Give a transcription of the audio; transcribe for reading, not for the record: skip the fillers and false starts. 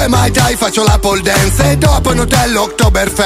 Due Mai Tai, faccio la pole dance e dopo in hotel Oktoberfest.